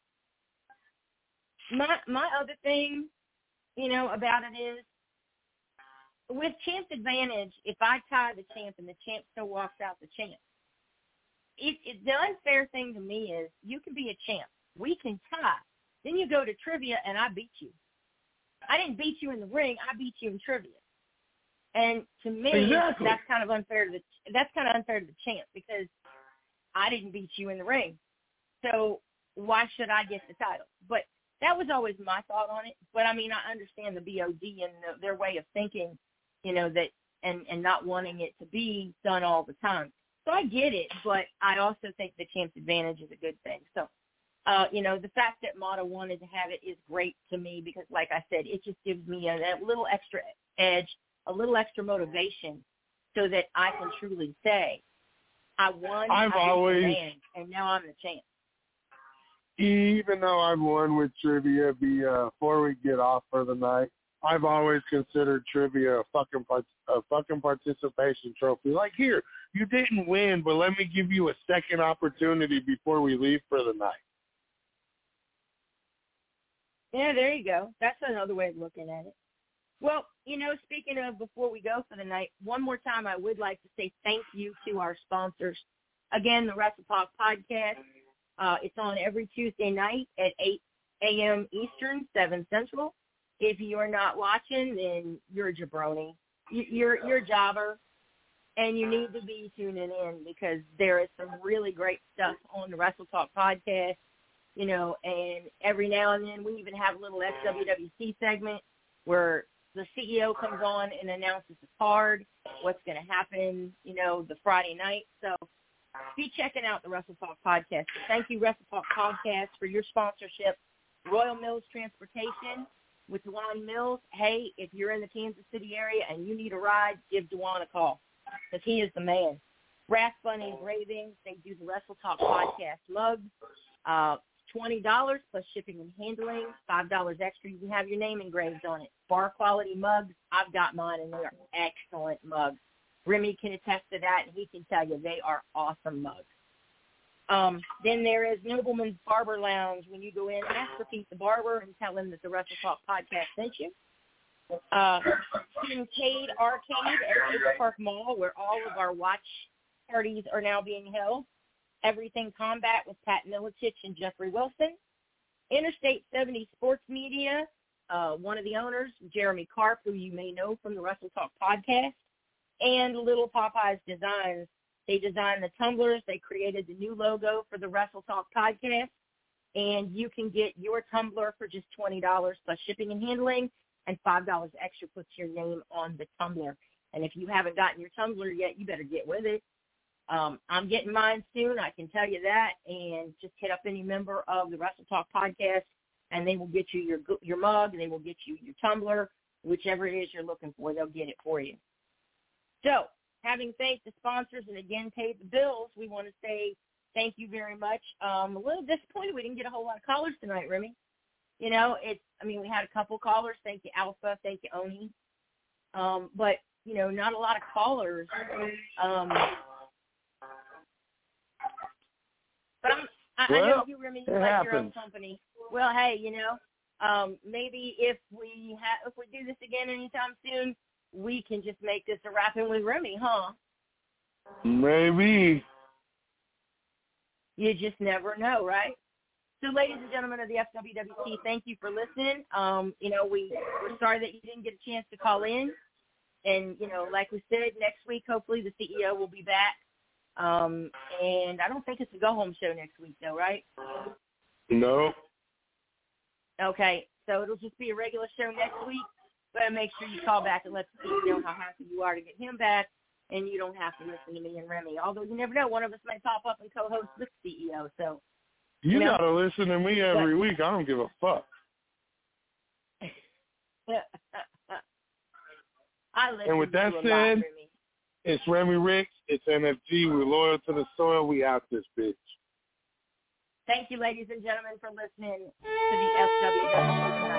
My other thing, about it is, with champ's advantage, if I tie the champ and the champ still walks out the champ, the unfair thing to me is you can be a champ. We can tie. Then you go to trivia and I beat you. I didn't beat you in the ring. I beat you in trivia. And to me, that's kind of unfair to the champ because I didn't beat you in the ring. So why should I get the title? But that was always my thought on it. But I mean, I understand the BOD and their way of thinking, that and not wanting it to be done all the time. So I get it, but I also think the champ's advantage is a good thing. So, the fact that Mata wanted to have it is great to me because, like I said, it just gives me a little extra edge, a little extra motivation so that I can truly say, I won, I beat the man, and now I'm the champ. Even though I've won with trivia before we get off for the night, I've always considered trivia a fucking participation trophy. Like, here, you didn't win, but let me give you a second opportunity before we leave for the night. Yeah, there you go. That's another way of looking at it. Well, speaking of before we go for the night, one more time I would like to say thank you to our sponsors. Again, the WrestleTalk podcast. It's on every Tuesday night at 8 a.m. Eastern, 7 Central. If you are not watching, then you're a jabroni. You're a jobber, and you need to be tuning in because there is some really great stuff on the WrestleTalk podcast, and every now and then we even have a little SWWC segment where the CEO comes on and announces the card, what's going to happen, the Friday night. So be checking out the WrestleTalk podcast. So thank you, WrestleTalk podcast, for your sponsorship. Royal Mills Transportation with Dewan Mills. Hey, if you're in the Kansas City area and you need a ride, give Dewan a call because he is the man. Brass Bunny Engraving, they do the WrestleTalk podcast mugs. $20 plus shipping and handling, $5 extra. You can have your name engraved on it. Bar quality mugs, I've got mine, and they are excellent mugs. Remy can attest to that, and he can tell you they are awesome mugs. Then there is Nobleman's Barber Lounge. When you go in, ask for Pete the Barber and tell him that the WrestleTalk podcast sent you. Kincaid Arcade at Oak Park Mall, where all of our watch parties are now being held. Everything Combat with Pat Miletich and Jeffrey Wilson. Interstate 70 Sports Media, one of the owners, Jeremy Karp, who you may know from the WrestleTalk podcast, and Little Popeyes Designs. They designed the tumblers. They created the new logo for the WrestleTalk podcast, and you can get your tumbler for just $20 plus shipping and handling, and $5 extra puts your name on the tumbler. And if you haven't gotten your tumbler yet, you better get with it. I'm getting mine soon, I can tell you that, and just hit up any member of the WrestleTalk podcast and they will get you your mug, and they will get you your tumbler, whichever it is you're looking for. They'll get it for you. So, having thanked the sponsors and again paid the bills, we want to say thank you very much. A little disappointed we didn't get a whole lot of callers tonight, Remy. We had a couple callers. Thank you, Alpha. Thank you, Oni. But, not a lot of callers. But I know you, Remy, you like your own company. Well, hey, maybe if we do this again anytime soon, we can just make this a Rapping with Remy, huh? Maybe. You just never know, right? So, ladies and gentlemen of the FWWT, thank you for listening. We're sorry that you didn't get a chance to call in. And, like we said, next week, hopefully the CEO will be back. And I don't think it's a go-home show next week, though, right? No. Okay, so it'll just be a regular show next week. But make sure you call back and let the CEO know how happy you are to get him back. And you don't have to listen to me and Remy. Although you never know, one of us may pop up and co-host with the CEO. So you gotta listen to me every week. I don't give a fuck. I listen and with that to said, lot, Remy. It's Remy Ricks. It's NFG. We're loyal to the soil. We out this bitch. Thank you, ladies and gentlemen, for listening to the FWW.